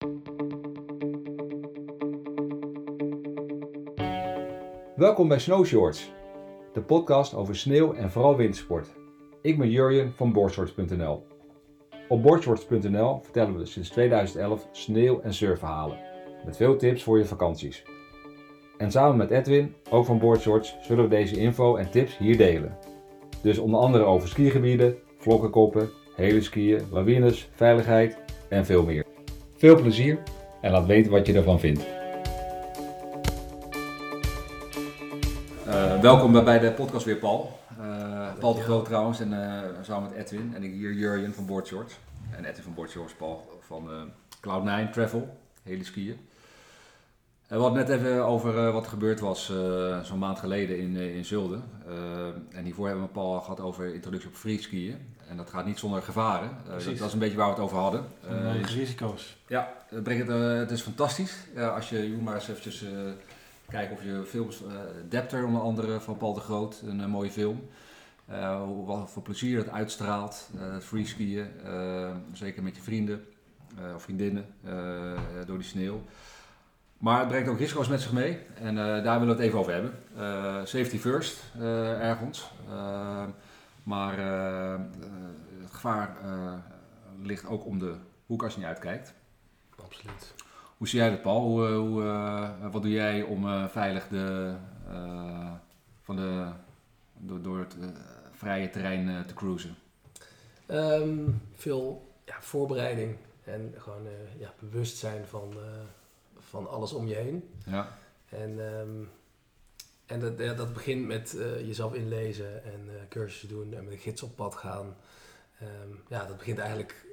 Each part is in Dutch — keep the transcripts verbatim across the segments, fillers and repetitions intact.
Welkom bij Snow Shorts, de podcast over sneeuw en vooral wintersport. Ik ben Jurjen van boardshorts punt n l. Op boardshorts punt n l vertellen we sinds tweeduizend elf sneeuw- en surfverhalen, met veel tips voor je vakanties. En samen met Edwin, ook van Boardshorts, zullen we deze info en tips hier delen. Dus onder andere over skigebieden, vlokkenkoppen, hele skiën, lawines, veiligheid en veel meer. Veel plezier en laat weten wat je ervan vindt. Uh, welkom bij de podcast weer, Paul. Uh, Paul de Groot trouwens, en uh, samen met Edwin. En ik hier Jurjen van Boardshorts. En Edwin van Boardshorts, Paul van uh, Cloud nine Travel, hele skiën. Uh, we hadden net even over uh, wat er gebeurd was uh, zo'n maand geleden in, uh, in Zulden. Uh, en hiervoor hebben we Paul gehad over introductie op freeskiën. En dat gaat niet zonder gevaren. Uh, dat, dat is een beetje waar we het over hadden. Uh, uh, risico's. Ja, het, brengt het, uh, het is fantastisch. Ja, als je, je moet maar eens eventjes... Uh, Kijken of je films, uh, Depter onder andere van Paul de Groot, een uh, mooie film. Uh, wat voor plezier het uitstraalt, uh, het freeskiën, uh, zeker met je vrienden uh, of vriendinnen uh, door die sneeuw. Maar het brengt ook risico's met zich mee en uh, daar willen we het even over hebben. Uh, safety first, uh, ergens. Uh, maar uh, het gevaar uh, ligt ook om de hoek als je niet uitkijkt. Absoluut. Hoe zie jij dat, Paul? Hoe, hoe, uh, wat doe jij om uh, veilig de, uh, van de, door, door het uh, vrije terrein uh, te cruisen? Um, veel ja, voorbereiding en gewoon uh, ja, bewustzijn van, uh, van alles om je heen. Ja. En, um, en dat, ja, dat begint met uh, jezelf inlezen en uh, cursussen doen en met een gids op pad gaan. Um, ja, dat begint eigenlijk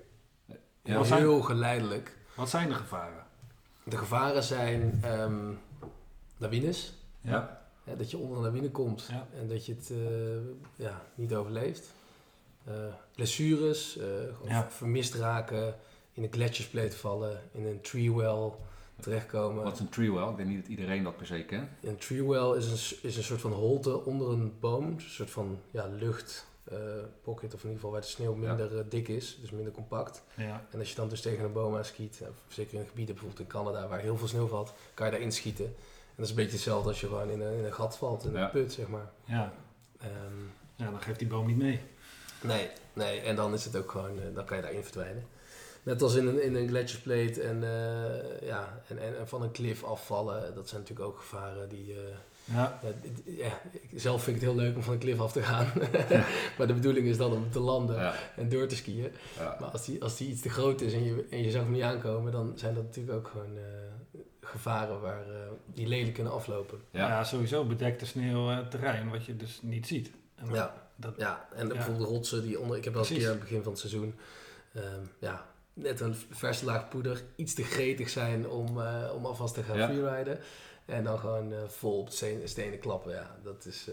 ja, heel zijn, geleidelijk. Wat zijn de gevaren? De gevaren zijn um, lawines. Ja. Ja, dat je onder een lawine komt ja. en dat je het uh, ja, niet overleeft. Uh, blessures, uh, ja. vermist raken, in een gletsjerspleet vallen, in een tree well terechtkomen. Wat is een tree well? Ik denk niet dat iedereen dat per se kent. Een tree well is een, is een soort van holte onder een boom, een soort van ja, lucht. Uh, pocket, of in ieder geval waar de sneeuw minder ja. uh, dik is, dus minder compact. Ja. En als je dan dus tegen een boom aan schiet, uh, zeker in gebieden bijvoorbeeld in Canada waar heel veel sneeuw valt, kan je daarin schieten. En dat is een beetje hetzelfde als je gewoon in een, in een gat valt, in ja. een put, zeg maar. Ja. Um, ja, dan geeft die boom niet mee. Nee, nee, en dan is het ook gewoon, uh, dan kan je daarin verdwijnen. Net als in een, in een gletsjerspleet en, uh, ja, en, en, en van een klif afvallen, dat zijn natuurlijk ook gevaren die... Uh, Ja. Ja, ja, ik, zelf vind ik het heel leuk om van een klif af te gaan. Ja. Maar de bedoeling is dan om te landen ja. en door te skiën. Ja. Maar als die, als die iets te groot is en je, en je zag hem niet aankomen, dan zijn dat natuurlijk ook gewoon uh, gevaren waar, uh, die lelijk kunnen aflopen. Ja, ja sowieso bedekte sneeuw uh, terrein wat je dus niet ziet. En ja. Dat, ja, en ja. bijvoorbeeld rotsen die onder... Ik heb wel eens een keer aan het begin van het seizoen... Um, ja, net een verse laag poeder, iets te gretig zijn om, uh, om alvast te gaan ja. freeriden. En dan gewoon uh, vol op de stenen, stenen klappen, ja. Dat is, uh,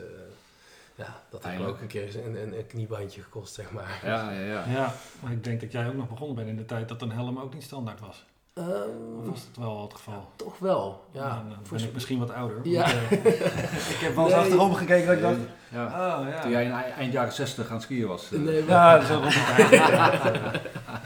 ja, dat heeft me ook een keer een, een, een kniebandje gekost, zeg maar. Ja, ja, ja. Ja, maar ik denk dat jij ook nog begonnen bent in de tijd dat een helm ook niet standaard was. Um, of was het wel het geval? Ja, toch wel, ja. Nou, dan ben ik misschien wat ouder. Ja. Want, uh, ik heb wel eens nee. achterom gekeken dat ik dacht, ja. Oh, ja. Toen jij in eind jaren zestig aan het skiën was. Uh. Nee, ja, zo rond de tijd.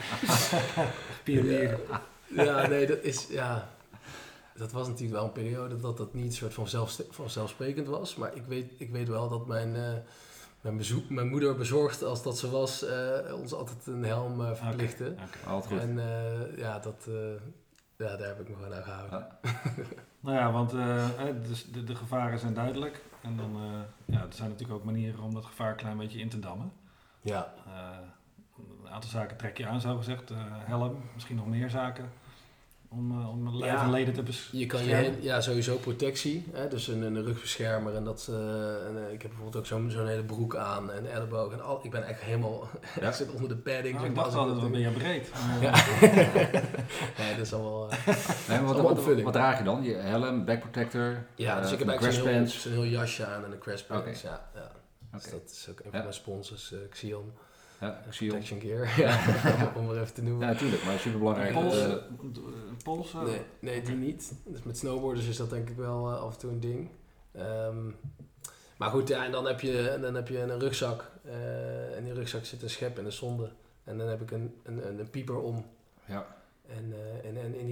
Pionier. Ja. ja, nee, dat is, ja... Dat was natuurlijk wel een periode dat dat niet soort van zelf, vanzelfsprekend was. Maar ik weet, ik weet wel dat mijn, uh, mijn, bezoek, mijn moeder bezorgd als dat ze was, uh, ons altijd een helm uh, verplichtte. Okay, okay. Altijd goed. En uh, ja, dat, uh, ja, daar heb ik me gewoon aan gehouden. Ja. Nou ja, want uh, de, de, de gevaren zijn duidelijk. En dan uh, ja, er zijn natuurlijk ook manieren om dat gevaar een klein beetje in te dammen. Ja. Uh, een aantal zaken trek je aan, zo gezegd. Uh, helm, misschien nog meer zaken. Om, uh, om lijf ja, en leden te beschermen. Je kan je, ja, sowieso protectie. Hè? Dus een, een rugbeschermer. En dat, uh, en, uh, ik heb bijvoorbeeld ook zo'n, zo'n hele broek aan. En elleboog. En al, ik ben echt helemaal... Ja? Ik zit onder de padding. Nou, ik dacht altijd, wat ben je breed? Ja. Nee, dat is allemaal... Uh, nee, wat, wat, wat, wat draag je dan? Je helm, back protector? Ja, uh, dus ik heb eigenlijk zo'n heel, zo'n heel jasje aan en een crash pants. Okay. Ja, ja. Dus okay. Dat is ook een van ja. mijn sponsors, uh, Xion. Ja, Protection Gear, ja, om maar even te noemen. Ja, natuurlijk, maar super belangrijk. Polsen? Polsen? Nee, nee, die niet. Dus met snowboarders is dat denk ik wel uh, af en toe een ding. Um, maar goed, ja, en dan heb je, dan heb je een rugzak. Uh, en in die rugzak zit een schep en een sonde. En dan heb ik een, een, een, een pieper om. Ja. En, uh, en, en in die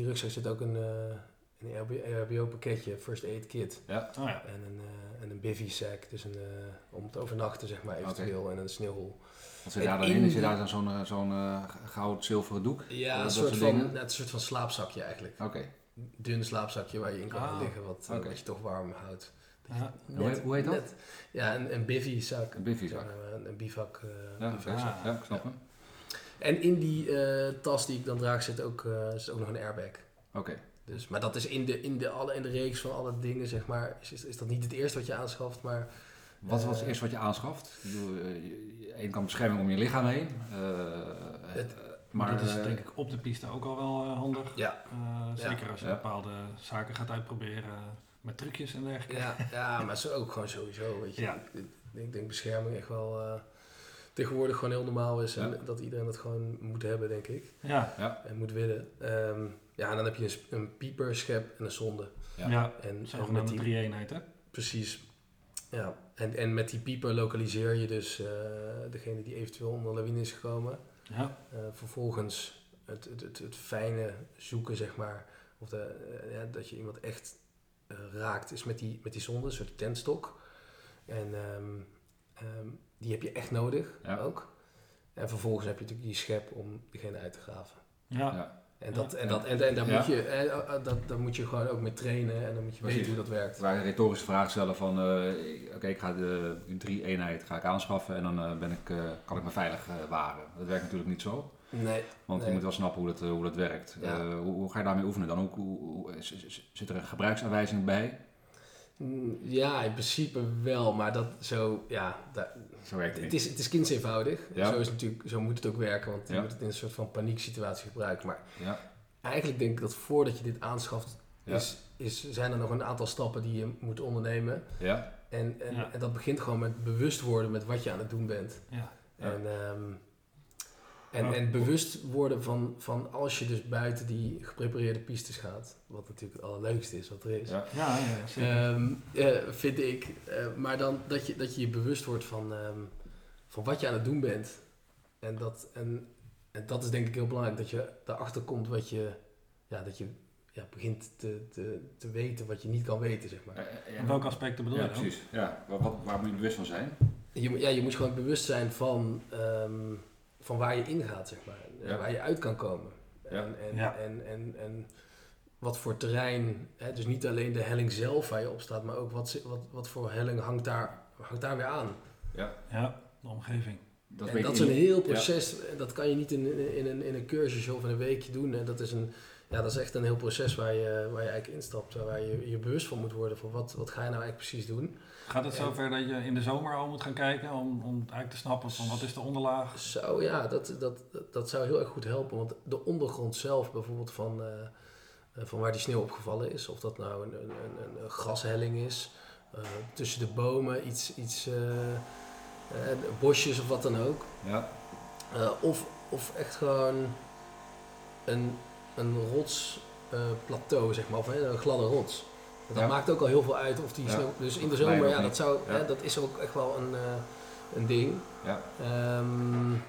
rugzak zit ook een, uh, een E H B O-pakketje, First Aid Kit. Ja. Oh, ja. En een, uh, en een bivy sack, dus een, uh, om te overnachten zeg maar eventueel. Okay. En een sneeuwhol. Wat zit daar dan in? Is je daar dan zo'n, zo'n uh, goud-zilveren doek? Ja, een soort, van, nou, een soort van slaapzakje eigenlijk. Oké. Okay. Dun slaapzakje waar je in kan ah, liggen, wat, okay. wat je toch warm houdt. Ja. Net, hoe heet dat? Net, ja, een, een bivy zak. Een bivy zak. Een, een bivak. Uh, ja, bivak ah, ja, ik snap hem. En in die uh, tas die ik dan draag zit ook, uh, zit ook nog een airbag. Oké. Okay. Dus, maar dat is in de, in, de, alle, in de reeks van alle dingen, zeg maar, is, is, is dat niet het eerste wat je aanschaft, maar... Wat was uh, het eerste wat je aanschaft? Ik bedoel, één kan bescherming om je lichaam heen. Uh, het, maar dat is denk ik op de piste ook al wel uh, handig. Ja. Uh, zeker ja. als je ja. bepaalde zaken gaat uitproberen met trucjes en dergelijke. Ja, ja, maar zo ook gewoon sowieso, weet je. Ja. Ik, ik denk bescherming echt wel... Uh, tegenwoordig gewoon heel normaal is en ja. dat iedereen dat gewoon moet hebben, denk ik. Ja. ja. En moet willen. Um, ja, en dan heb je een, een pieper, schep en een zonde. Ja, ja. En, en met die drie-eenheid, hè? Precies. Ja, en, en met die pieper lokaliseer je dus uh, degene die eventueel onder lawine is gekomen. Ja. Uh, vervolgens het, het, het, het fijne zoeken, zeg maar, of de, uh, ja, dat je iemand echt uh, raakt, is met die, met die zonde, een soort tentstok. En um, um, die heb je echt nodig, ja. ook. En vervolgens heb je natuurlijk die schep om degene uit te graven. Ja. ja. En, dat, ja. en, dat, en, en daar, ja. moet je, eh, dat, daar moet je gewoon ook mee trainen en dan moet je Precies. weten hoe dat werkt. Waar een retorische vraag stellen van, uh, oké, okay, ik ga de drie eenheid ga ik aanschaffen en dan uh, ben ik, uh, kan ik me veilig uh, waren. Dat werkt natuurlijk niet zo. Nee. Want nee. je moet wel snappen hoe dat, uh, hoe dat werkt. Ja. Uh, hoe, hoe ga je daarmee oefenen dan? Hoe, hoe, hoe, zit er een gebruiksaanwijzing bij? Ja, in principe wel, maar dat zo, ja, dat, zo werkt het. Het is, het is kindseenvoudig. Ja. Zo, is natuurlijk, zo moet het ook werken, want je ja. moet het in een soort van panieksituatie gebruiken. Maar ja. eigenlijk denk ik dat voordat je dit aanschaft, ja. is, is, zijn er nog een aantal stappen die je moet ondernemen. Ja. En, en, ja. en dat begint gewoon met bewust worden met wat je aan het doen bent. Ja. En, um, en, oh. en bewust worden van, van als je dus buiten die geprepareerde pistes gaat, wat natuurlijk het allerleukste is wat er is, ja. Ja, ja, zeker. Um, uh, vind ik. Uh, maar dan dat je, dat je je bewust wordt van, um, van wat je aan het doen bent. En dat, en, en dat is denk ik heel belangrijk, dat je daarachter komt wat je, ja, dat je ja, begint te, te, te weten wat je niet kan weten, zeg maar. Uh, ja. Welke aspecten bedoel ja, je dan? Precies. Ja, wat, waar moet je bewust van zijn? Je, ja, je moet gewoon bewust zijn van, um, van waar je ingaat, zeg maar. Ja. Waar je uit kan komen. Ja. En, en, ja. en, en, en wat voor terrein, hè, dus niet alleen de helling zelf waar je op staat, maar ook wat, wat, wat voor helling hangt daar, hangt daar weer aan. Ja, ja de omgeving. Dat, en dat is een heel proces, ja. Dat kan je niet in, in, in, een, in een cursusje of in een weekje doen. En dat is een, ja, dat is echt een heel proces waar je, waar je eigenlijk instapt, waar je je bewust van moet worden van wat, wat ga je nou eigenlijk precies doen. Gaat het zover dat je in de zomer al moet gaan kijken om, om eigenlijk te snappen van wat is de onderlaag? Zo ja, dat, dat, dat zou heel erg goed helpen, want de ondergrond zelf bijvoorbeeld van, uh, van waar die sneeuw opgevallen is, of dat nou een, een, een, een grashelling is, uh, tussen de bomen, iets, iets uh, uh, bosjes of wat dan ook. Ja. Uh, of, of echt gewoon een, een rotsplateau, uh, zeg maar, of hè, een gladde rots. Dat ja. maakt ook al heel veel uit of die ja. sneeuw. Dus in de zomer, ja, dat, zou, ja. Hè, dat is ook echt wel een, uh, een ding. Ja. Um,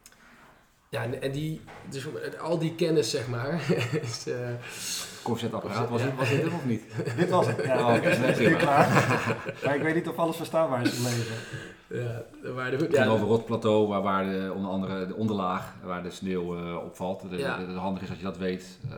ja, en, en die, dus al die kennis, zeg maar. is, uh, Koffiezetapparaat, was, ja. was dit hem of niet? Dit was het, ja. Oh, is net klaar. Maar ik weet niet of alles verstaanbaar is gebleven. Ja, waar de, het ja, ging over rotplateau, waar, waar de, onder andere de onderlaag, waar de sneeuw uh, opvalt. Het ja. handig is dat je dat weet. Uh,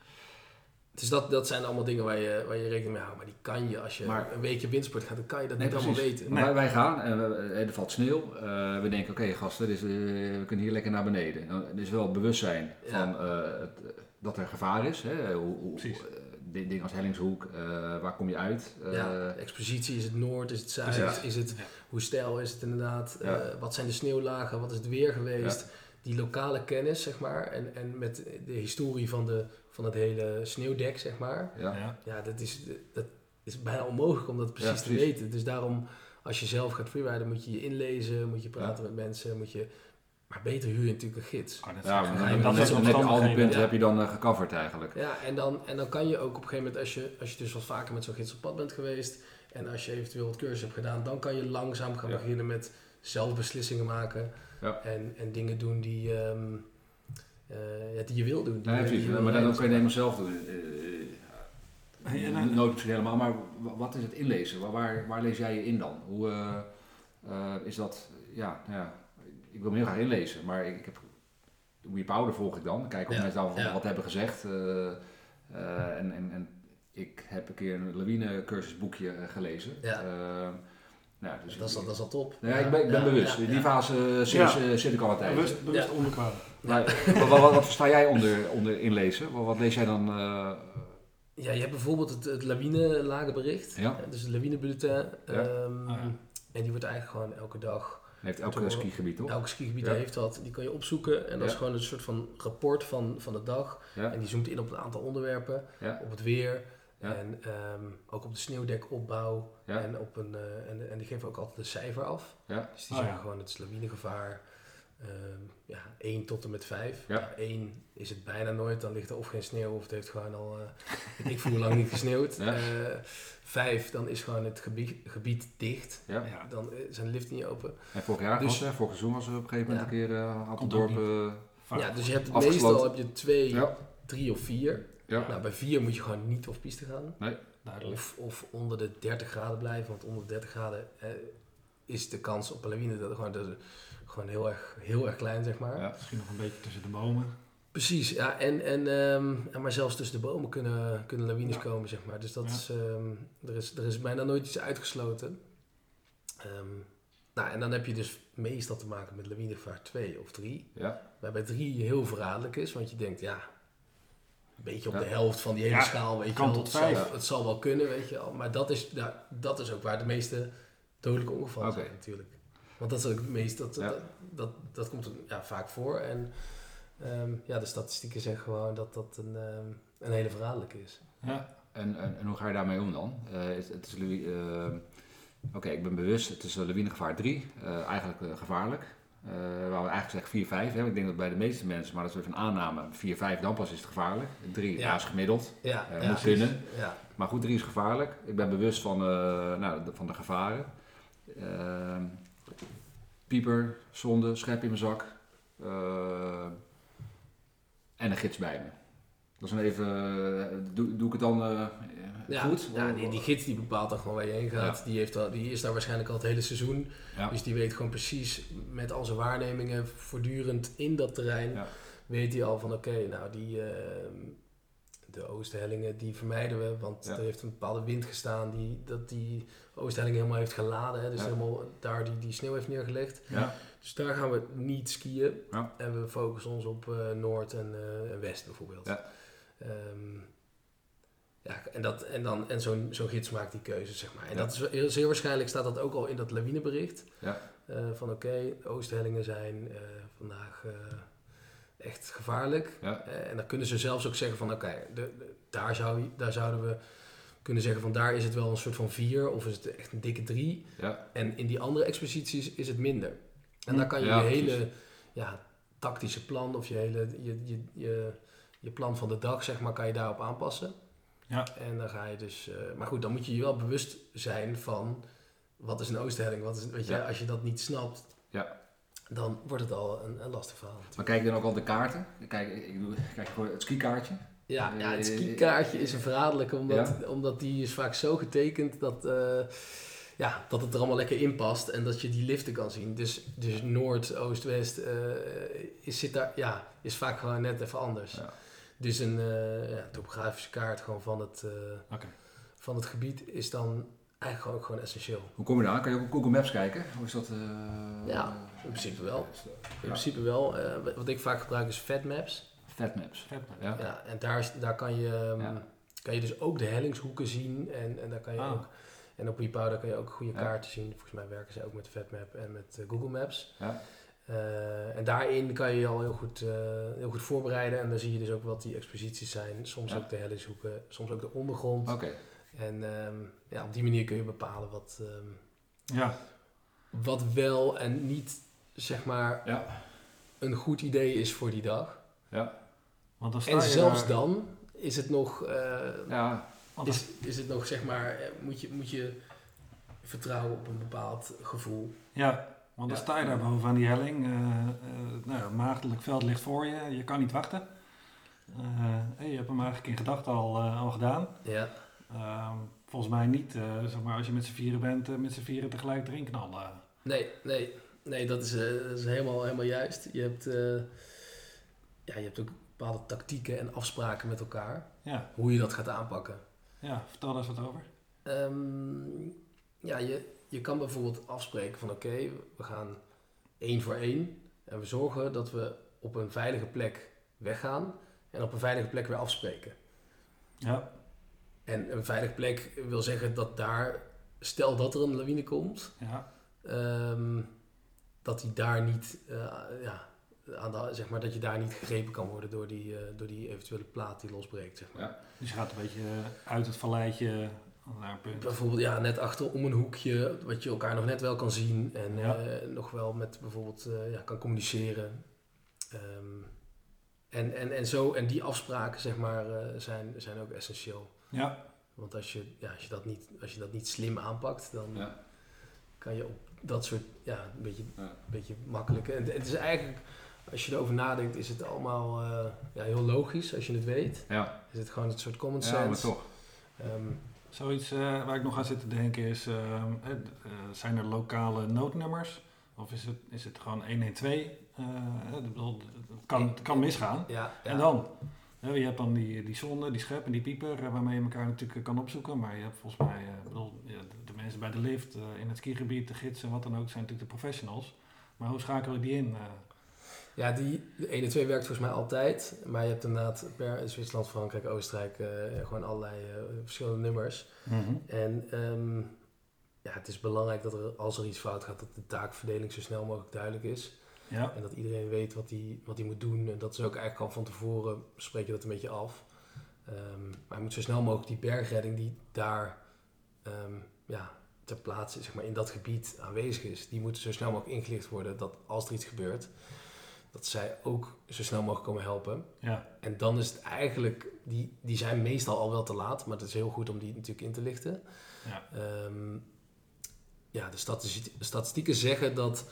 Dus dat, dat zijn allemaal dingen waar je, waar je rekening mee houdt. Maar die kan je, als je maar, een weekje windsport gaat, dan kan je dat nee, niet precies. allemaal weten. Nee. Wij, wij gaan en we, er valt sneeuw. Uh, we denken, oké okay, gasten, dus, uh, we kunnen hier lekker naar beneden. Er is wel het bewustzijn ja. van, uh, het, dat er gevaar is. Hè? Hoe, hoe, uh, dingen als Hellingshoek, uh, waar kom je uit? Uh, ja, expositie, is het noord, is het zuid, ja. is het, ja. hoe steil is het inderdaad? Ja. Uh, wat zijn de sneeuwlagen, wat is het weer geweest? Ja. Die lokale kennis, zeg maar, en, en met de historie van, de, van het hele sneeuwdek, zeg maar. Ja, ja. ja dat, is, dat is bijna onmogelijk om dat precies, ja, precies te weten. Dus daarom, als je zelf gaat freeriden, moet je je inlezen, moet je praten ja. met mensen, moet je... Maar beter huur je natuurlijk een gids. Oh, ja, maar dan, dan, dan, dan heb je al die punten ja. heb je dan uh, gecoverd eigenlijk. Ja, en dan, en dan kan je ook op een gegeven moment, als je, als je dus wat vaker met zo'n gids op pad bent geweest, en als je eventueel wat cursus hebt gedaan, dan kan je langzaam gaan ja. beginnen met zelf beslissingen maken. Ja. En, en dingen doen die, um, uh, ja, die je wil doen. Nee, ja, precies, maar dan kun je het helemaal zelf doen. Uh, uh, Nooit misschien helemaal, maar wat is het inlezen? Waar, waar, waar lees jij je in dan? Hoe uh, uh, is dat, ja, nou ja, ik wil me heel graag inlezen, maar ik, ik heb, Wie Powder volg ik dan, kijk of ja, mensen dan ja. wat hebben gezegd. Uh, uh, en, en, en ik heb een keer een lawine cursusboekje uh, gelezen. Ja. Uh, nou, dus dat, is al, dat is al top. Ja, ik ben, ik ben ja, bewust. In ja, die fase uh, zit, ja. zit ik al een tijdje. Bewust, bewust ja. onderkwamen. Ja. wat, wat, wat versta jij onder, onder inlezen? Wat, wat lees jij dan? Uh, Ja, je hebt bijvoorbeeld het, het lawine-lagenbericht, ja. dus het lawinebulletin. Ja. Um, ah, ja. En die wordt eigenlijk gewoon elke dag... Heeft elke skigebied, toch? Elke skigebied ja. heeft dat. Die kan je opzoeken en dat ja. is gewoon een soort van rapport van, van de dag. Ja. En die zoomt in op een aantal onderwerpen, ja. op het weer ja. en um, ook op de sneeuwdekopbouw. Ja. En, op een, uh, en, en die geven ook altijd een cijfer af. Ja. Dus die oh, zeggen ja. gewoon het is lawinegevaar. Um, ja, één tot en met vijf. Ja. Ja, één is het bijna nooit, dan ligt er of geen sneeuw of het heeft gewoon al, uh, ik voel lang niet gesneeuwd. Ja. Uh, vijf, dan is gewoon het gebied, gebied dicht. Ja. Ja, dan zijn de lift niet open. En vorig jaar dus, was er, vorig seizoen was er op een gegeven moment ja. een keer een uh, aantal dorpen uh, Ja, dus je hebt meestal heb je twee, ja. drie of vier. Ja. Nou, bij vier moet je gewoon niet op piste gaan. Nee. Of, of onder de dertig graden blijven, want onder de dertig graden eh, is de kans op een lawine dat gewoon... De, Gewoon heel erg, heel erg klein, zeg maar. Ja, misschien nog een beetje tussen de bomen. Precies, ja. En, en, um, en maar zelfs tussen de bomen kunnen, kunnen lawines ja. komen, zeg maar. Dus dat ja. is, um, er is, er is bijna nooit iets uitgesloten. Um, nou, en dan heb je dus meestal te maken met lawinegevaar twee of drie. Ja. Waarbij drie heel verraderlijk is, want je denkt, ja... Een beetje op ja. de helft van die hele ja, schaal, weet je kan wel. Tot het, vijf. zal, het zal wel kunnen, weet je wel. Maar dat is, nou, dat is ook waar de meeste dodelijke ongevallen okay. zijn, natuurlijk. Want dat is ook het meest, dat, ja. dat, dat, dat komt ja, vaak voor. En um, ja, de statistieken zeggen gewoon dat dat een, um, een hele verraderlijke is. Ja. En, en, en hoe ga je daarmee om dan? Uh, het, het is, uh, Oké, okay, ik ben bewust, het is lawinegevaar drie, uh, eigenlijk uh, gevaarlijk. Uh, we hadden eigenlijk gezegd vier vijf, hè? Ik denk dat bij de meeste mensen, maar dat is even een aanname, vier vijf dan pas is het gevaarlijk. drie ja. Ja, is gemiddeld, ja, uh, ja, moet kunnen. Ja. Maar goed, drie is gevaarlijk. Ik ben bewust van, uh, nou, de, van de gevaren. Uh, pieper, zonde, schep in mijn zak uh, en een gids bij me. Dat is dan even, uh, doe, doe ik het dan uh, ja, goed? Ja, die, die gids die bepaalt dan gewoon waar je heen gaat. Ja. Die, heeft al, die is daar waarschijnlijk al het hele seizoen. Ja. Dus die weet gewoon precies met al zijn waarnemingen voortdurend in dat terrein. Ja. Weet hij al van oké, okay, nou die... Uh, de Oosthellingen, die vermijden we, want ja. er heeft een bepaalde wind gestaan die dat die Oosthellingen helemaal heeft geladen. Hè, dus ja. helemaal daar die, die sneeuw heeft neergelegd. Ja. Dus daar gaan we niet skiën. Ja. En we focussen ons op uh, Noord en, uh, en West bijvoorbeeld. Ja. Um, ja, en, dat, en, dan, en zo'n, zo'n gids maakt die keuze, zeg maar. En ja. dat is heel, zeer waarschijnlijk staat dat ook al in dat lawinebericht. Ja. Uh, van oké, okay, Oosthellingen zijn uh, vandaag... Uh, echt gevaarlijk. Ja. Uh, en dan kunnen ze zelfs ook zeggen van oké, okay, daar, zou, daar zouden we kunnen zeggen van daar is het wel een soort van vier of is het echt een dikke drie. Ja. En in die andere expedities is het minder. En dan kan je ja, je hele ja, tactische plan of je hele je, je, je, je plan van de dag zeg maar kan je daarop aanpassen. Ja. En dan ga je dus, uh, maar goed, dan moet je je wel bewust zijn van wat is een Oosthelling, wat is, weet je, ja. als je dat niet snapt. Ja. Dan wordt het al een, een lastig verhaal. Maar kijk je dan ook al de kaarten? Kijk, ik doe, kijk gewoon het skikaartje. Ja, ja, het skikaartje is een verraderlijk, omdat, ja. omdat die is vaak zo getekend dat, uh, ja, dat het er allemaal lekker in past en dat je die liften kan zien. Dus, dus Noord, Oost, West uh, is, zit daar, ja, is vaak gewoon net even anders. Ja. Dus een uh, ja, topografische kaart gewoon van het, uh, okay. van het gebied is dan eigenlijk gewoon, ook gewoon essentieel. Hoe kom je daar? Kan je ook op Google Maps kijken? Hoe is dat? Uh, ja, in principe wel. In principe wel. Uh, wat ik vaak gebruik is Fatmaps. Fatmaps. Ja. ja. En daar, is, daar kan, je, um, ja. kan je dus ook de hellingshoeken zien. En, en daar kan je ah. ook... En op WePowder kan je ook goede kaarten ja. zien. Volgens mij werken ze ook met Fatmap en met uh, Google Maps. Ja. Uh, en daarin kan je je al heel goed, uh, heel goed voorbereiden. En dan zie je dus ook wat die exposities zijn. Soms ja. ook de hellingshoeken, soms ook de ondergrond. Okay. En um, ja, op die manier kun je bepalen wat, um, ja. wat wel en niet, zeg maar, ja. een goed idee is voor die dag. Ja. Want dan sta en zelfs daar... dan is het nog, uh, ja. is, is het nog, zeg maar, moet je, moet je vertrouwen op een bepaald gevoel. Ja, Want dan ja. sta je daar boven aan die helling. Uh, uh, nou ja, maagdelijk veld ligt voor je. Je kan niet wachten. Uh, hey, je hebt hem eigenlijk in gedachten al, uh, al gedaan. Ja. Uh, volgens mij niet, uh, zeg maar, als je met z'n vieren bent, uh, met z'n vieren tegelijk erin knallen. Nee, nee, nee, dat is, uh, dat is helemaal, helemaal juist. Je hebt, uh, ja, je hebt ook bepaalde tactieken en afspraken met elkaar. Ja. Hoe je dat gaat aanpakken. Ja, vertel daar eens wat over. Um, ja, je, je kan bijvoorbeeld afspreken van oké, okay, we gaan één voor één. En we zorgen dat we op een veilige plek weggaan. En op een veilige plek weer afspreken. Ja. En een veilige plek wil zeggen dat daar, stel dat er een lawine komt, ja. um, dat die daar niet, uh, ja, aan de, zeg maar, dat je daar niet gegrepen kan worden door die, uh, door die eventuele plaat die losbreekt. Zeg maar. Ja. Dus je gaat een beetje uit het valleitje naar een punt. Bijvoorbeeld ja, net achter om een hoekje, wat je elkaar nog net wel kan zien en ja. uh, nog wel met bijvoorbeeld uh, ja, kan communiceren. Um, en, en, en, zo, en die afspraken zeg maar, uh, zijn, zijn ook essentieel. Ja. Want als je, ja, als, je dat niet, als je dat niet slim aanpakt, dan ja. kan je op dat soort, ja, een beetje, ja. een beetje makkelijk. En het is eigenlijk, als je erover nadenkt, is het allemaal uh, ja, heel logisch als je het weet. Ja. Is het gewoon een soort common sense. Ja, maar toch. Um, Zoiets uh, waar ik nog aan zit te denken is, uh, uh, zijn er lokale noodnummers? Of is het, is het gewoon honderdtwaalf? Uh, het, kan, het kan misgaan. Ja, ja. En dan? Uh, je hebt dan die, die zonde, die schep en die pieper uh, waarmee je elkaar natuurlijk kan opzoeken. Maar je hebt volgens mij, uh, bedoel, ja, de, de mensen bij de lift, uh, in het skigebied, de gidsen, wat dan ook, zijn natuurlijk de professionals. Maar hoe schakelen we die in? Uh? Ja, die honderdtwaalf werkt volgens mij altijd. Maar je hebt inderdaad per Zwitserland, Frankrijk, Oostenrijk uh, gewoon allerlei uh, verschillende nummers. Mm-hmm. En um, ja, het is belangrijk dat er, als er iets fout gaat, dat de taakverdeling zo snel mogelijk duidelijk is. Ja. En dat iedereen weet wat hij wat hij moet doen. En dat is ook eigenlijk al van tevoren, spreek je dat een beetje af. Um, maar je moet zo snel mogelijk die bergredding die daar um, ja, ter plaatse, zeg maar, in dat gebied aanwezig is, die moet zo snel mogelijk ingelicht worden dat als er iets gebeurt, dat zij ook zo snel mogelijk komen helpen. Ja. En dan is het eigenlijk, die, die zijn meestal al wel te laat, maar het is heel goed om die natuurlijk in te lichten. Ja, um, ja de statistiek, statistieken zeggen dat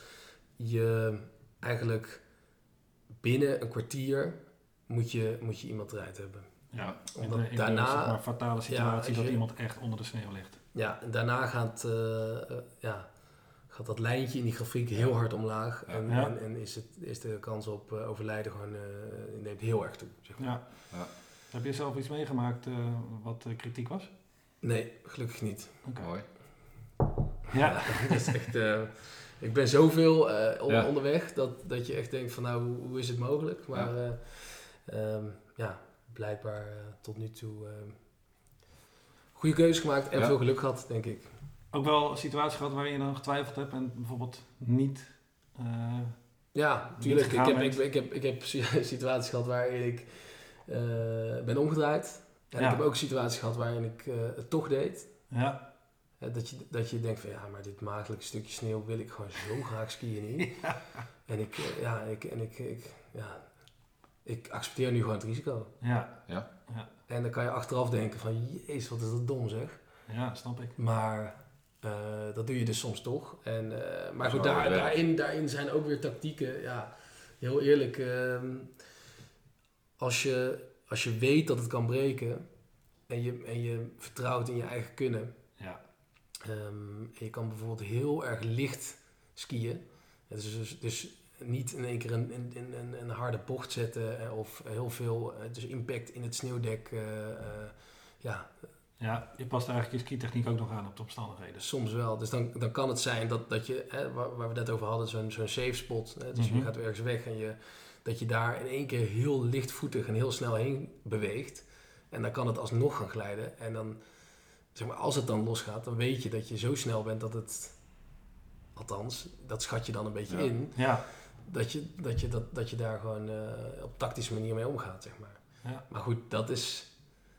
je eigenlijk binnen een kwartier moet je, moet je iemand eruit hebben. Ja, omdat in de, in daarna, de zeg maar, fatale situatie ja, dat je, iemand echt onder de sneeuw ligt. Ja, en daarna gaat, uh, uh, ja, gaat dat lijntje in die grafiek heel hard omlaag. En, ja. en, en is, het, is de kans op uh, overlijden gewoon, uh, neemt heel erg toe. Zeg maar. Ja. Ja. Heb je zelf iets meegemaakt uh, wat uh, kritiek was? Nee, gelukkig niet. Okay. Mooi. Ja, ja dat is echt... Uh, ik ben zoveel uh, on- ja. onderweg dat, dat je echt denkt van nou, hoe, hoe is het mogelijk? Maar ja, uh, um, ja blijkbaar uh, tot nu toe uh, goede keuzes gemaakt en ja. veel geluk gehad, denk ik. Ook wel een situatie gehad waarin je dan getwijfeld hebt en bijvoorbeeld niet... Uh, ja, tuurlijk. Ik heb, ik, ik, heb, ik heb situaties gehad waarin ik uh, ben omgedraaid. En ja. ik heb ook situaties gehad waarin ik uh, het toch deed. Ja. Dat je, dat je denkt van ja, maar dit maagdelijke stukje sneeuw wil ik gewoon zo graag skiën in. Ja. En ik, ja, ik, en ik, ik, ja, ik accepteer nu gewoon het risico. Ja. Ja. Ja. En dan kan je achteraf denken van jezus, wat is dat dom zeg. Ja, snap ik. Maar uh, dat doe je dus soms toch. En, uh, maar goed, daar, daarin, daarin zijn ook weer tactieken. Ja, heel eerlijk. Uh, als, je, als je weet dat het kan breken en je, en je vertrouwt in je eigen kunnen. Ja. Um, en je kan bijvoorbeeld heel erg licht skiën. Dus, dus, dus niet in één keer een, een, een, een harde bocht zetten of heel veel dus impact in het sneeuwdek. Uh, uh, ja. ja, je past eigenlijk je skitechniek ook nog aan op de omstandigheden. Soms wel. Dus dan, dan kan het zijn dat, dat je, hè, waar, waar we het net over hadden, zo'n, zo'n safe spot. Hè, dus mm-hmm. je gaat ergens weg en je, dat je daar in één keer heel lichtvoetig en heel snel heen beweegt. En dan kan het alsnog gaan glijden. En dan... Zeg maar, als het dan losgaat, dan weet je dat je zo snel bent dat het, althans, dat schat je dan een beetje ja. in, ja. dat, je, dat, je, dat, dat je daar gewoon uh, op tactische manier mee omgaat, zeg maar. Ja. Maar goed, dat is,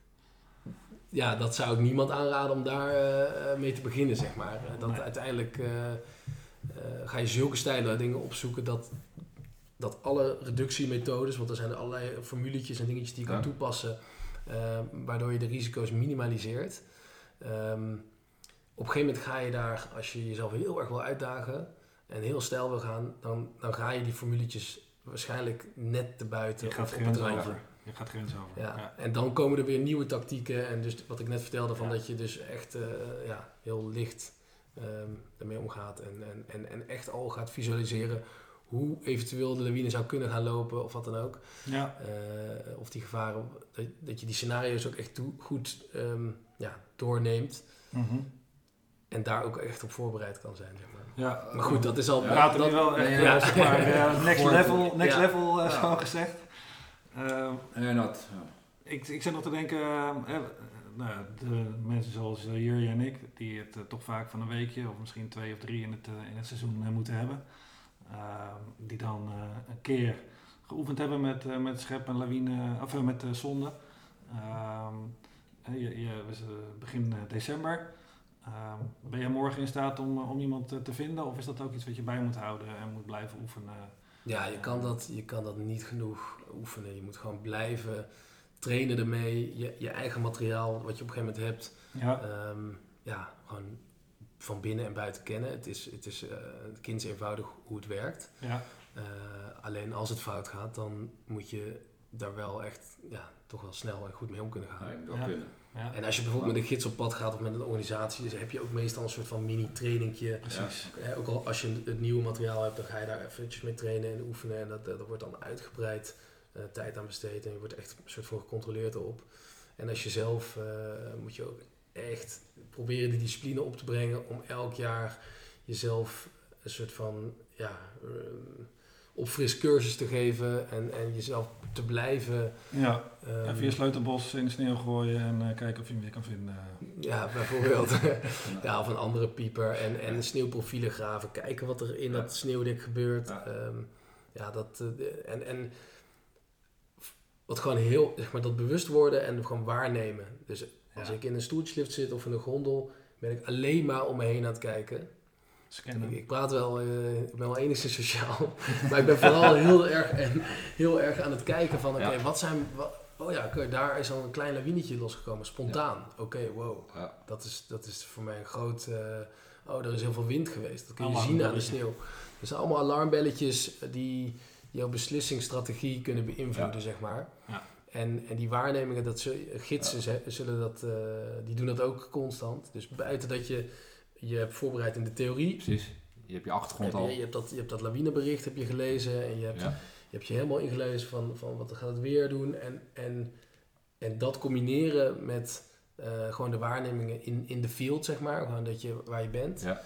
ja, dat zou ik niemand aanraden om daar uh, mee te beginnen, zeg maar. Uh, dat nee. Uiteindelijk uh, uh, ga je zulke stijlen dingen opzoeken dat, dat alle reductiemethodes, want er zijn er allerlei formuletjes en dingetjes die je ja. kan toepassen, uh, waardoor je de risico's minimaliseert. Um, op een gegeven moment ga je daar, als je jezelf heel erg wil uitdagen en heel stijl wil gaan, dan, dan ga je die formuletjes waarschijnlijk net te buiten. Je gaat of grens over. Je gaat grens over. Ja. Ja. En dan komen er weer nieuwe tactieken. En dus wat ik net vertelde, van Ja. dat je dus echt uh, ja, heel licht um, ermee omgaat. En, en, en, en echt al gaat visualiseren hoe eventueel de lawine zou kunnen gaan lopen of wat dan ook. Ja. Uh, of die gevaren, dat, dat je die scenario's ook echt toe, goed um, ja, doorneemt. Mm-hmm. En daar ook echt op voorbereid kan zijn, zeg maar. Ja, maar goed, dat is al... We praten dat, nu wel echt, ja, ja, zeg maar, uh, next level, next ja. level uh, ja. zo gezegd. Uh, en dat, ja. ik, ik zit nog te denken, uh, uh, nou, de mensen zoals uh, Jurje en ik, die het uh, toch vaak van een weekje of misschien twee of drie in het, uh, in het seizoen uh, moeten hebben. Uh, die dan uh, een keer geoefend hebben met, uh, met schep en lawine, of uh, met uh, zonde. Uh, je, je, we zijn begin uh, december. Uh, ben je morgen in staat om, om iemand uh, te vinden, of is dat ook iets wat je bij moet houden en moet blijven oefenen? Ja, je kan dat, je kan dat niet genoeg oefenen. Je moet gewoon blijven trainen ermee. Je, je eigen materiaal, wat je op een gegeven moment hebt, ja. Um, ja, gewoon van binnen en buiten kennen. Het is, het is uh, kind eenvoudig hoe het werkt. Ja. Uh, alleen als het fout gaat, dan moet je daar wel echt ja, toch wel snel en goed mee om kunnen gaan. Ja, wel ja. kunnen. Ja. En als je bijvoorbeeld met een gids op pad gaat of met een organisatie, dus heb je ook meestal een soort van mini-trainingje. Precies. Ja, ook al als je het nieuwe materiaal hebt, dan ga je daar eventjes mee trainen en oefenen. En dat, dat wordt dan uitgebreid uh, tijd aan besteed en je wordt echt een soort van gecontroleerd erop. En als je zelf, uh, moet je ook echt proberen die discipline op te brengen om elk jaar jezelf een soort van, ja... Uh, opfris cursus te geven en, en jezelf te blijven... Ja, um, even je sleutelbos in de sneeuw gooien en uh, kijken of je hem weer kan vinden. Ja, bijvoorbeeld. Ja, of een andere pieper en, en sneeuwprofielen graven. Kijken wat er in ja. dat sneeuwdek gebeurt. Ja, um, ja dat... Uh, en, en wat gewoon heel... Zeg maar, dat bewust worden en gewoon waarnemen. Dus als ja. ik in een stoeltjeslift zit of in een gondel, ben ik alleen maar om me heen aan het kijken. Ik, ik praat wel, uh, ik ben wel enigszins sociaal, maar ik ben vooral heel erg, en, heel erg aan het kijken van, oké, okay, ja. wat zijn, wat, oh ja, okay, daar is al een klein lawinetje losgekomen, spontaan. Ja. Oké, okay, wow, ja. dat, is, dat is voor mij een groot, uh, oh, er is heel veel wind geweest, dat kun je zien aan de sneeuw. Er zijn allemaal alarmbelletjes die jouw beslissingsstrategie kunnen beïnvloeden, ja. zeg maar. Ja. En, en die waarnemingen, dat ze, gidsen ja. zullen dat, uh, die doen dat ook constant. Dus buiten dat je je hebt voorbereid in de theorie. Precies. Je hebt je achtergrond heb je, al. Je hebt, dat, je hebt dat lawinebericht heb je gelezen en je hebt, ja. je, hebt je helemaal ingelezen van, van wat gaat het weer doen. En, en, en dat combineren met uh, gewoon de waarnemingen in, in de field, zeg maar. Gewoon dat je waar je bent. Ja.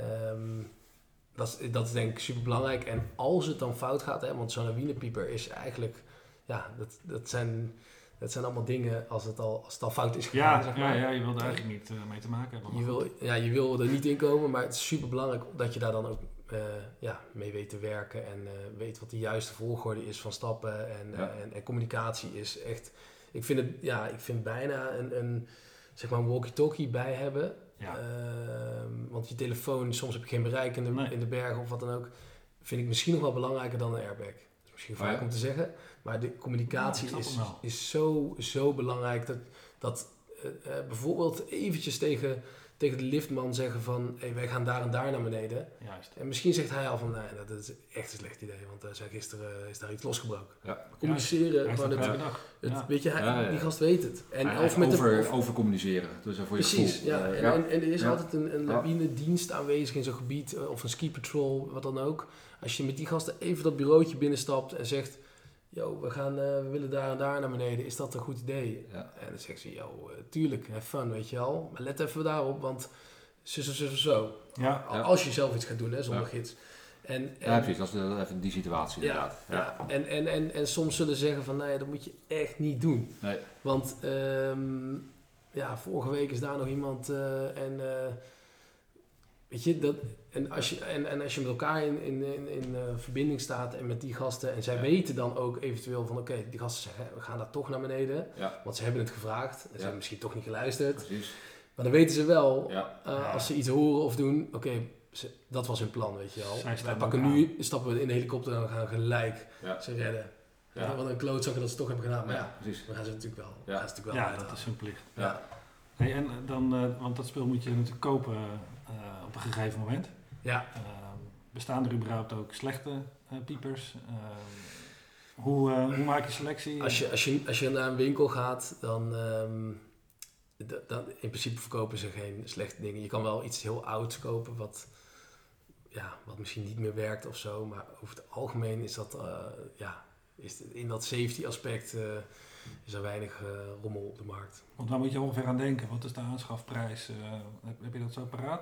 Um, dat, is, dat is denk ik super belangrijk. En als het dan fout gaat, hè, want zo'n lawinepieper is eigenlijk, ja, dat, dat zijn... Dat zijn allemaal dingen als het al, als het al fout is gegaan. Ja, zeg maar. ja, ja, je wil er eigenlijk niet uh, mee te maken hebben. Je wil, ja, je wil er niet in komen, maar het is super belangrijk dat je daar dan ook uh, ja, mee weet te werken. En uh, weet wat de juiste volgorde is van stappen. En, ja. uh, en, en communicatie is echt... Ik vind het ja, ik vind bijna een, een, zeg maar een walkie-talkie bij hebben. Ja. Uh, want je telefoon, soms heb je geen bereik in de, nee. in de bergen of wat dan ook. Vind ik misschien nog wel belangrijker dan een airbag. Dat is misschien vaak oh ja. om te zeggen. Maar de communicatie ja, is, is zo, zo belangrijk dat, dat uh, uh, bijvoorbeeld eventjes tegen, tegen de liftman zeggen van hey, wij gaan daar en daar naar beneden. Juist. En misschien zegt hij al van nee, dat is echt een slecht idee, want uh, zijn gisteren uh, is daar iets losgebroken. Ja. Communiceren, ja, gewoon het, het, het, ja. weet je, hij, ja, ja. die gast weet het. En ja, of met over, de, of, over communiceren, dus voor je precies, gevoel. ja. En, ja. en, en er is ja. altijd een, een lawinedienst aanwezig in zo'n gebied, uh, of een ski patrol, wat dan ook. Als je met die gasten even dat bureautje binnenstapt en zegt... Yo, we, gaan, uh, we willen daar en daar naar beneden. Is dat een goed idee? Ja. En dan zegt ze, yo, uh, tuurlijk, have fun, weet je wel. Maar let even daarop, want zo, zo, zo, zo. Ja, als je zelf iets gaat doen, hè, zonder ja. gids. En, en, ja, precies. Dat is even die situatie ja, inderdaad. Ja. Ja. En, en, en, en soms zullen ze zeggen van, nee, dat moet je echt niet doen. Nee. Want, um, ja, vorige week is daar nog iemand uh, en... Uh, weet je, dat... En als je, en, en als je met elkaar in, in, in, in uh, verbinding staat en met die gasten... en zij ja. weten dan ook eventueel van... oké, okay, die gasten zeggen, we gaan daar toch naar beneden. Ja. Want ze hebben het gevraagd. En ze ja. hebben misschien toch niet geluisterd. Precies. Maar dan weten ze wel, ja. uh, ja. als ze iets horen of doen... oké, okay, dat was hun plan, weet je wel. Wij pakken nu, stappen we in de helikopter en we gaan gelijk ja. ze redden. Ja. Wat een klootzakken dat ze toch hebben gedaan. Maar ja, ja we gaan ze natuurlijk wel. Ja, gaan ze natuurlijk wel ja dat is hun plicht. Ja. Ja. Hey, en dan, uh, want dat speel moet je natuurlijk kopen uh, op een gegeven moment. Ja. Uh, bestaan er überhaupt ook slechte uh, piepers? Uh, hoe, uh, hoe maak je selectie? Als je, als je, als je naar een winkel gaat, dan, um, d- dan in principe verkopen ze geen slechte dingen. Je kan wel iets heel ouds kopen wat, ja, wat misschien niet meer werkt of zo. Maar over het algemeen is dat, uh, ja, is in dat safety aspect uh, is er weinig uh, rommel op de markt. Want waar moet je ongeveer aan denken? Wat is de aanschafprijs? Uh, heb, heb je dat zo paraat?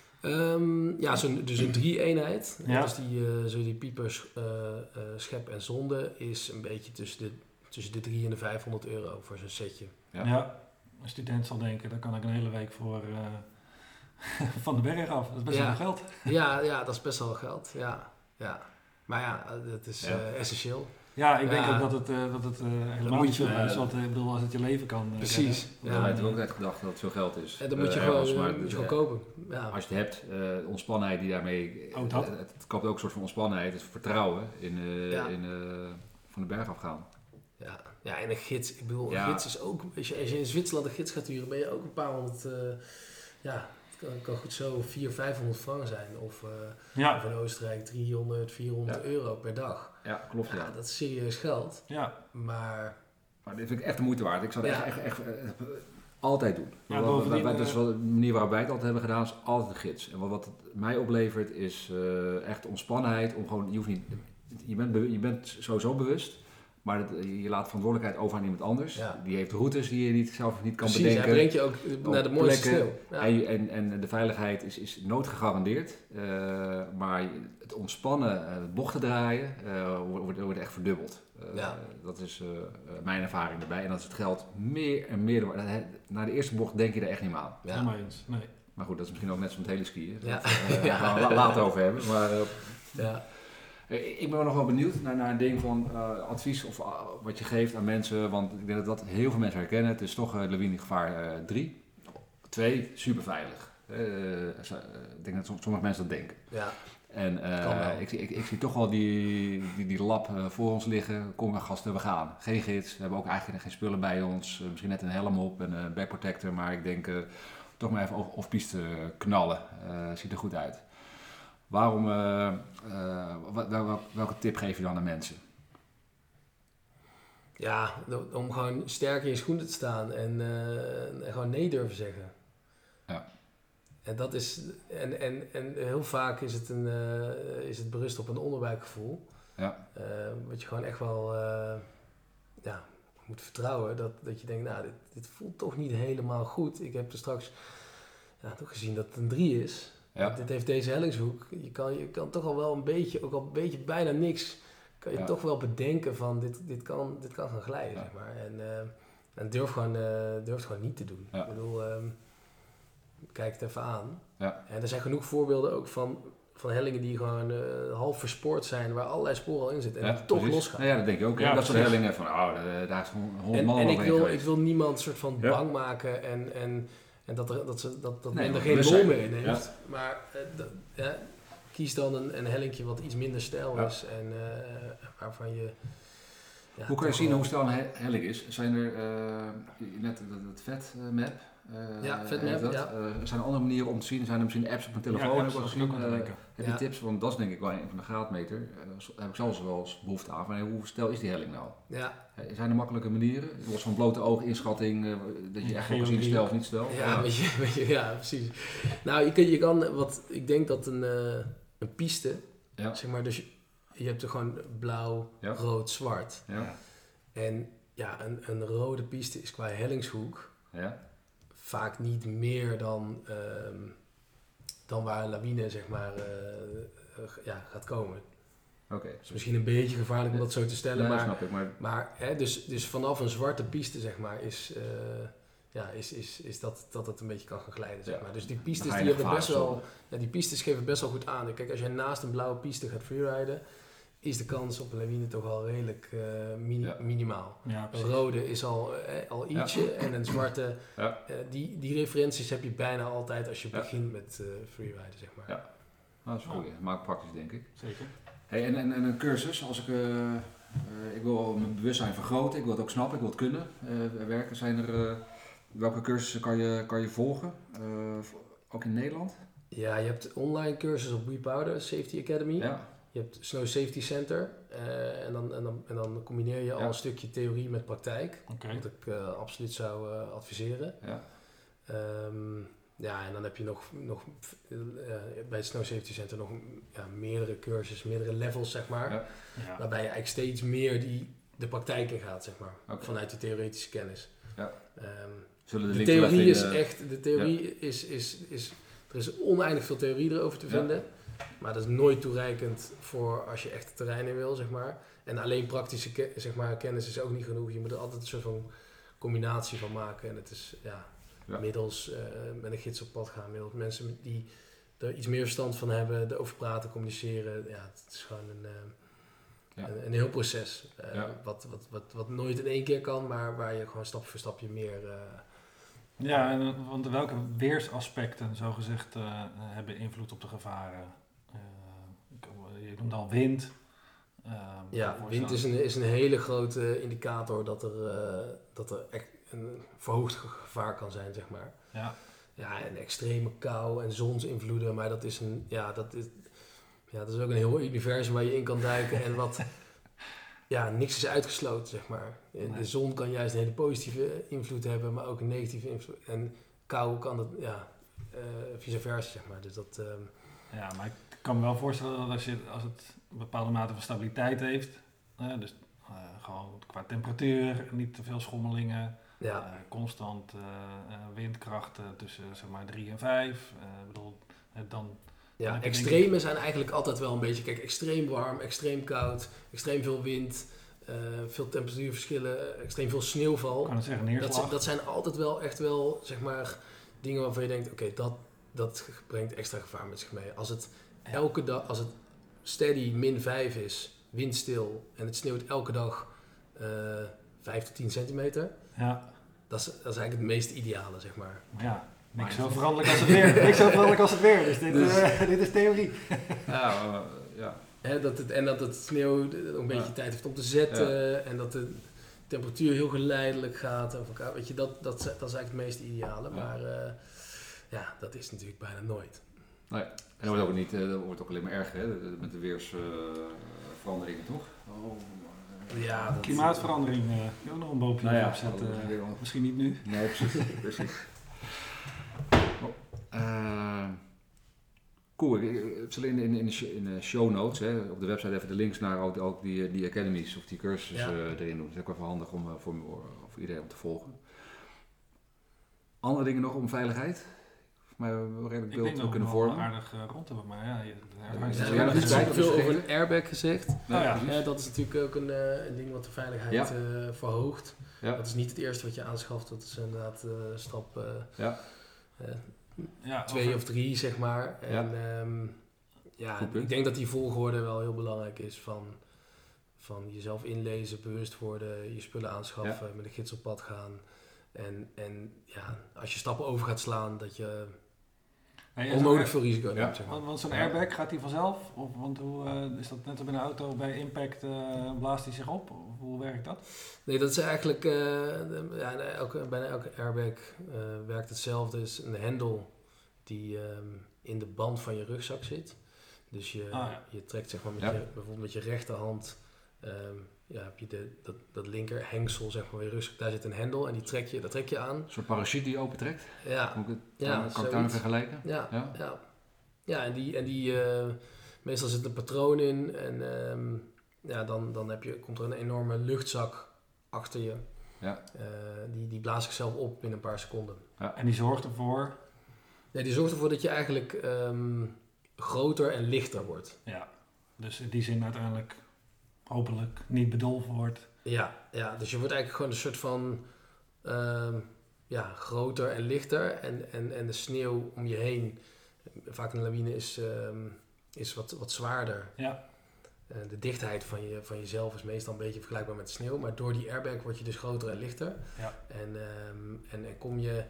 Um, ja, zo'n, dus een drie-eenheid. Ja. Dus die, uh, zo die piepers, uh, uh, schep en zonde is een beetje tussen de, tussen de drie en de vijfhonderd euro voor zo'n setje. Ja. ja, als student zal denken, daar kan ik een hele week voor uh, van de berg af. Dat is best ja. wel geld. Ja, ja, dat is best wel geld. Ja, ja. Maar ja, dat is ja. Uh, essentieel. Ja, ik denk ja. ook dat het, uh, dat het uh, helemaal niet veel is. Want uh, ik bedoel, als het je leven kan. Uh, Precies. Ja, ja. Ik heb ook net gedacht dat het veel geld is. En dan moet je uh, gewoon, ergens, maar, moet je gewoon kopen. Ja. Als je het hebt, uh, de ontspannenheid die daarmee... Oh, dat? Het, het koopt ook een soort van ontspannenheid, het vertrouwen in, uh, ja. in uh, van de berg afgaan. Ja. Ja, en een gids. Ik bedoel, ja. een gids is ook... Als je, als je in Zwitserland een gids gaat huren, ben je ook een paar honderd... Uh, ja, het kan, kan goed zo vierhonderd, vijfhonderd frank zijn. Of, uh, ja. of in Oostenrijk driehonderd, vierhonderd ja. euro per dag. Ja, klopt. Ja, ja. Dat is serieus geld. Ja. Maar... Maar dit vind ik echt de moeite waard. Ik zou het ja. echt, echt, echt uh, altijd doen. Ja, wat, wij, dat is wel de manier waarop wij het altijd hebben gedaan, is altijd een gids. En wat, wat het mij oplevert is uh, echt ontspannenheid. Om gewoon, je, hoeft niet, je, bent be, je bent sowieso bewust, maar het, je laat verantwoordelijkheid over aan iemand anders. Ja. Die heeft routes die je niet, zelf niet kan Precies, bedenken. Hij brengt je ook naar de mooiste sneeuw. Ja. En, en, en de veiligheid is, is nooit gegarandeerd. Uh, maar het ontspannen, uh, bochten draaien, uh, wordt, wordt echt verdubbeld. Uh, ja. Dat is uh, mijn ervaring erbij. En dat is het geld meer en meer. Na de eerste bocht denk je er echt niet meer aan. Ja. Helemaal eens. Nee. Maar goed, dat is misschien ook net zo'n het hele skiën. Ja. Dat uh, ja. gaan we la- later over hebben. Maar, uh, ja. Ik ben nog wel benieuwd naar, naar een ding van uh, advies of uh, wat je geeft aan mensen. Want ik denk dat dat heel veel mensen herkennen. Het is toch uh, lawinegevaar drie. twee, super veilig. Uh, ik denk dat sommige mensen dat denken. Ja. En uh, ik, ik, ik zie toch wel die, die, die lab uh, voor ons liggen. Kom maar gasten, we gaan. Geen gids, we hebben ook eigenlijk geen spullen bij ons. Uh, misschien net een helm op en een backprotector. Maar ik denk uh, toch maar even off-piste knallen. Uh, ziet er goed uit. Waarom, uh, uh, wel, welke tip geef je dan aan mensen? Ja, om gewoon sterk in je schoenen te staan en, uh, en gewoon nee durven zeggen. Ja. En dat is, en, en, en heel vaak is het, een, uh, is het berust op een onderbuikgevoel. Ja. Uh, wat je gewoon echt wel uh, ja, moet vertrouwen. Dat, dat je denkt, nou, dit, dit voelt toch niet helemaal goed. Ik heb er straks ja, toch gezien dat het een drie is. Ja. Dit heeft deze hellingshoek. Je kan, je kan toch al wel een beetje, ook al een beetje bijna niks, kan je ja. toch wel bedenken van dit, dit, kan, dit kan gaan glijden, ja. zeg maar. En, uh, en durf, gewoon, uh, durf het gewoon niet te doen. Ja. Ik bedoel, um, kijk het even aan. Ja. En er zijn genoeg voorbeelden ook van, van hellingen die gewoon uh, half verspoord zijn, waar allerlei sporen al in zitten en ja, die toch precies. losgaan. Ja, dat denk ik ook. Ja, dat soort hellingen van, oh, daar is gewoon honderd man En, en ik, wil, geweest. ik wil niemand soort van ja. bang maken en... en En dat, er, dat, ze, dat, dat nee, men er geen lol meer in heeft. Ja. Maar uh, d- ja, kies dan een, een hellinkje wat iets minder stijl ja. is. En uh, waarvan je... Ja, hoe kan je zien hoe stijl een helling is? Zijn er uh, net het vet map? Uh, ja, vet map, dat. ja. Uh, zijn er andere manieren om te zien? Zijn er misschien apps op een telefoon? Ja, heb ik gezien. Uh, heb je ja. tips? Want dat is denk ik wel een van de graadmeter. Uh, daar heb ik zelfs wel eens behoefte aan. Van, hoe stijl is die helling nou? Ja. Zijn er makkelijke manieren? Los van blote oog inschatting, uh, dat je echt kan zien stel of niet stel? Ja, ja. Weet je, weet je, ja, precies. Nou, je, kun, je kan, wat ik denk dat een, uh, een piste, ja. zeg maar, dus je, je hebt er gewoon blauw, ja. rood, zwart. Ja. En ja, een, een rode piste is qua hellingshoek ja. vaak niet meer dan, um, dan waar een lawine, zeg maar, uh, uh, ja, gaat komen. Okay. Het is misschien een beetje gevaarlijk om dat zo te stellen, ja, maar, snap ik, maar... maar hè, dus, dus vanaf een zwarte piste, zeg maar, is, uh, ja, is, is, is dat, dat het een beetje kan gaan glijden, zeg maar. Dus die pistes, die hebben best wel, ja, die pistes geven best wel goed aan. Kijk, als je naast een blauwe piste gaat freeriden, is de kans op een lawine toch al redelijk uh, mini- ja. minimaal. Ja, een rode is al, eh, al ietsje ja. en een zwarte, ja. uh, die, die referenties heb je bijna altijd als je ja. begint met uh, freeriden, zeg maar. Ja, nou, dat is goed. Ja. Maakt praktisch, denk ik. Zeker. Hey, en, en, en een cursus, als ik, uh, uh, ik wil mijn bewustzijn vergroten, ik wil het ook snappen, ik wil het kunnen uh, werken. Zijn er, uh, welke cursussen kan je, kan je volgen? Uh, ook in Nederland? Ja, je hebt online cursus op WePowder, Safety Academy. Ja. Je hebt Snow Safety Center. Uh, en, dan, en, dan, en dan combineer je ja. al een stukje theorie met praktijk. Okay. Wat ik uh, absoluut zou uh, adviseren. Ja. Um, ja, en dan heb je nog, nog uh, bij het Snow Safety Center nog ja, meerdere cursussen, meerdere levels, zeg maar. Ja. Ja. Waarbij je eigenlijk steeds meer die, de praktijk in gaat, zeg maar. Okay. Vanuit de theoretische kennis. Ja. Um, Zullen de, de theorie is uh, echt, de theorie ja. is, is, is, er is oneindig veel theorie erover te vinden. Ja. Maar dat is nooit toereikend voor als je echt het terrein in wil, zeg maar. En alleen praktische ke- zeg maar, kennis is ook niet genoeg. Je moet er altijd een soort van combinatie van maken. En het is, ja, ja. middels uh, met een gids op pad gaan, middels mensen die er iets meer verstand van hebben, erover praten, communiceren. Ja, het is gewoon een, uh, ja. een, een heel proces. Uh, ja. wat, wat, wat, wat nooit in één keer kan, maar waar je gewoon stap voor stapje meer... Uh, ja, en, want welke weersaspecten, zogezegd, uh, hebben invloed op de gevaren? Uh, je noemde al wind. Uh, ja, wind is een, is een hele grote indicator dat er, uh, dat er echt een verhoogd gevaar kan zijn, zeg maar. Ja. Ja, en extreme kou en zonsinvloeden, maar dat is een, ja, dat is, ja, dat is ook een heel universum waar je in kan duiken en wat, ja, niks is uitgesloten, zeg maar. Nee. De zon kan juist een hele positieve invloed hebben, maar ook een negatieve invloed. En kou kan dat, ja, uh, vice versa, zeg maar. Dus dat... Um, ja, maar ik kan me wel voorstellen dat als, je, als het een bepaalde mate van stabiliteit heeft, uh, dus uh, gewoon qua temperatuur, niet te veel schommelingen, ja. uh, constant uh, uh, windkrachten tussen zeg maar drie en vijf, uh, bedoel, uh, dan... Ja, dan extreme ik... zijn eigenlijk altijd wel een beetje, kijk, extreem warm, extreem koud, extreem veel wind, uh, veel temperatuurverschillen, extreem veel sneeuwval. Kan het zeggen, neerslag. Dat, dat zijn altijd wel echt wel, zeg maar, dingen waarvan je denkt, oké, okay, dat, dat brengt extra gevaar met zich mee. Als het elke dag, als het steady min vijf is, windstil en het sneeuwt elke dag uh, vijf tot tien centimeter, ja. dat, is, dat is eigenlijk het meest ideale, zeg maar. Ja. Niks zo veranderlijk als het weer. Niks zo veranderlijk als het weer. Dus dit, dus, uh, dit is theorie. Ja, uh, ja. He, dat het, en dat het sneeuw een beetje ja. tijd heeft om te zetten. Ja. En dat de temperatuur heel geleidelijk gaat. Over elkaar. Weet je, dat, dat, dat is eigenlijk het meest ideale. Ja. Maar uh, ja, dat is natuurlijk bijna nooit. Nee, en dat wordt ook, niet, uh, dat wordt ook alleen maar erger, hè? Met de weersveranderingen, uh, toch? Oh. Ja, dat klimaatverandering. Uh, je ook nog een boompje nou ja, opzetten. Uh, misschien niet nu. Nee, precies. precies. Uh, cool, ik, ik zal in, in, in, de, in de show notes, hè, op de website even de links naar ook, ook die, die academies of die cursussen ja. uh, erin doen. Dat is ook even handig om, uh, voor, voor iedereen om te volgen. Andere dingen nog om veiligheid? Maar we hebben redelijk beeld ook kunnen vormen. Ik denk dat we aardig uh, rond hebben, maar ja... Je, ja, ja, ja, we hebben ja, veel over een airbag gezegd. Oh, ja. Ja, dat is natuurlijk ook een, uh, een ding wat de veiligheid ja. uh, verhoogt. Ja. Dat is niet het eerste wat je aanschaft, dat is inderdaad uh, stap... Uh, ja. Uh, Ja, twee over... of drie, zeg maar. En ja, um, ja ik denk dat die volgorde wel heel belangrijk is van, van jezelf inlezen, bewust worden, je spullen aanschaffen, ja. met een gids op pad gaan. En, en ja, als je stappen over gaat slaan, dat je hey, onnodig air... veel risico neemt. Ja. Zeg maar. Want, want zo'n airbag, gaat die vanzelf? Of, want hoe uh, is dat net als bij een auto, bij impact uh, blaast die zich op? Of hoe werkt dat? Nee, dat is eigenlijk, uh, de, ja, elke, bijna elke airbag uh, werkt hetzelfde. Het is een hendel die um, in de band van je rugzak zit. Dus je, ah, ja. je trekt zeg maar met ja. je, bijvoorbeeld met je rechterhand, um, ja, heb je de, dat, dat linker hengsel zeg maar, je rugzak, daar zit een hendel en die trek je, dat trek je aan. Een soort parachute die je opentrekt? Ja. Kan ik het ja, kan ik daarmee vergelijken? Ja, ja. ja. ja en die, en die uh, meestal zit een patroon in en um, ja, dan, dan heb je, komt er een enorme luchtzak achter je. Ja. Uh, die, die blaast zichzelf op binnen een paar seconden. Ja, en die zorgt ervoor? Ja, die zorgt ervoor dat je eigenlijk um, groter en lichter wordt. Ja, dus in die zin uiteindelijk hopelijk niet bedolven wordt. Ja, ja, dus je wordt eigenlijk gewoon een soort van um, ja, groter en lichter. En, en, en de sneeuw om je heen, vaak een lawine, is, um, is wat, wat zwaarder. Ja. Uh, de dichtheid van, je, van jezelf is meestal een beetje vergelijkbaar met de sneeuw. Maar door die airbag word je dus groter en lichter. Ja. En, um, en, en kom je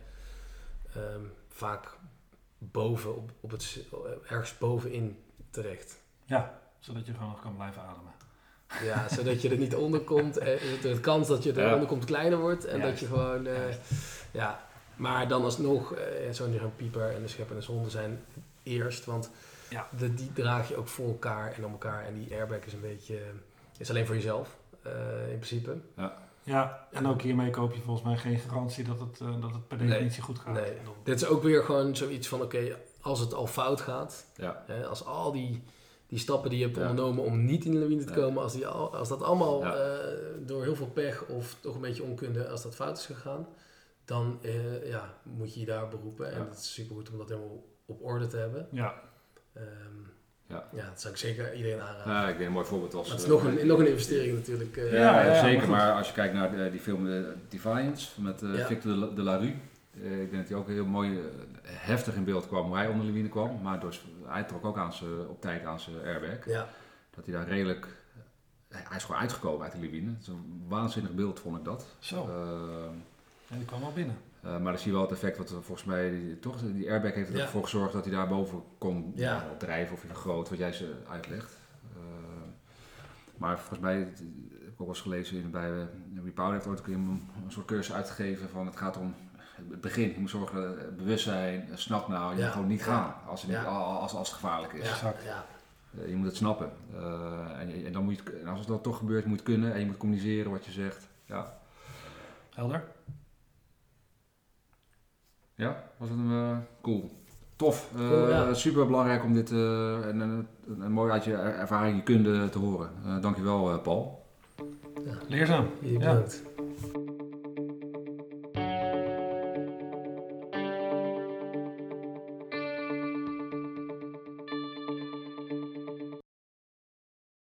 um, vaak boven, op, op het, ergens bovenin terecht. Ja, zodat je gewoon nog kan blijven ademen. Ja, zodat je er niet onder komt. En de kans dat je eronder ja. komt kleiner wordt. En Juist. dat je gewoon... Uh, ja, maar dan alsnog, uh, zo'n pieper en de schep en de zonde zijn eerst. Want ja. de, die draag je ook voor elkaar en om elkaar. En die airbag is een beetje... is alleen voor jezelf, uh, in principe. Ja. Ja, en ook hiermee koop je volgens mij geen garantie dat het, uh, dat het per definitie nee, goed gaat. Nee. Dit is ook weer gewoon zoiets van, oké, okay, als het al fout gaat, ja. hè, als al die, die stappen die je hebt ja. ondernomen om niet in de lawine te komen, ja. als, die al, als dat allemaal ja. uh, door heel veel pech of toch een beetje onkunde, als dat fout is gegaan, dan uh, ja, moet je je daar beroepen. Ja. En het is supergoed om dat helemaal op orde te hebben. Ja. Um, Ja. ja, dat zou ik zeker iedereen aanraden. Ja, ik denk een mooi voorbeeld was... Het is uh, nog, een, nog een investering natuurlijk. Uh, ja, ja, ja, zeker. Maar, maar als je kijkt naar de, die film uh, Defiance met uh, ja. Victor de, de la Rue. Uh, ik denk dat hij ook heel mooi uh, heftig in beeld kwam hoe hij onder de lawine kwam. Maar door, hij trok ook aan zijn, op tijd aan zijn airbag. Ja. Dat hij daar redelijk... Uh, hij is gewoon uitgekomen uit de lawine. Het is een waanzinnig beeld, vond ik dat. Zo. Uh, en die kwam al binnen. Uh, maar dan zie je wel het effect wat volgens mij, die, toch, die airbag heeft ervoor ja. gezorgd dat hij daar boven kon ja. uh, drijven of vergroot, wat jij ze uitlegt. Uh, maar volgens mij, heb ik ook wel eens gelezen in, bij uh, Repower heeft ooit een, een soort cursus uitgegeven van het gaat om het begin. Je moet zorgen dat het bewustzijn, snap nou, je ja. moet gewoon niet gaan als het, niet, ja. als, als het gevaarlijk is. Ja. Ja. Uh, je moet het snappen. Uh, en, en dan moet je, en als het dan toch gebeurt, je moet kunnen en je moet communiceren wat je zegt. Ja. Helder? Ja, was het een uh, cool. Tof. Uh, cool, ja. Super belangrijk om dit uh, en, en, en mooi uit je ervaring, je kunde te horen. Uh, dankjewel uh, Paul. Ja. Leerzaam. Je bedankt. Ja.